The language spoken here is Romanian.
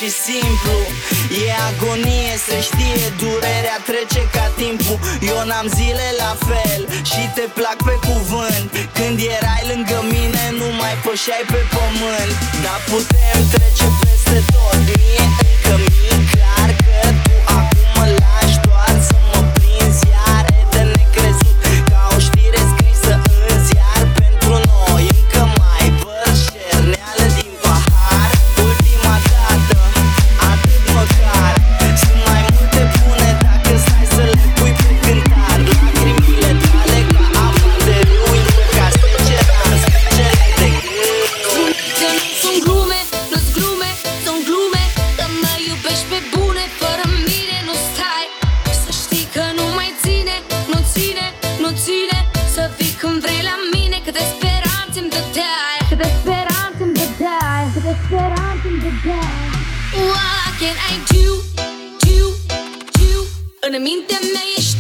și simplu. E agonie, se știe, durerea trece ca timpul. Eu n-am zile la fel și te plac pe cuvânt. Când erai lângă mine nu mai pășeai pe pământ. Dar putem trece peste tot, mie încă mi-e clar că tu acum mă lași doar să mă prinzi. Iar e de necrezut ca o știre scrisă în ziar. Pentru noi încă mai văd șerneală din pahar. Ultima dată, atât măcar. Sunt mai multe bune dacă stai să le pui pe cântar. Lacrimile tale ca apa de râu intră ca stecerar, spicele de grâu. Că nu sunt glume, nu-s glume, sunt glume. Că mă iubești pe bune, fără mine nu stai. Să știi că nu mai ține, nu ține, nu ține. Să fii când vrei la mine, câte speranțe îmi dădeai. Câte speranțe îmi dădeai, câte speranțe îmi dădeai. What can I do, do, do? În mintea mea ești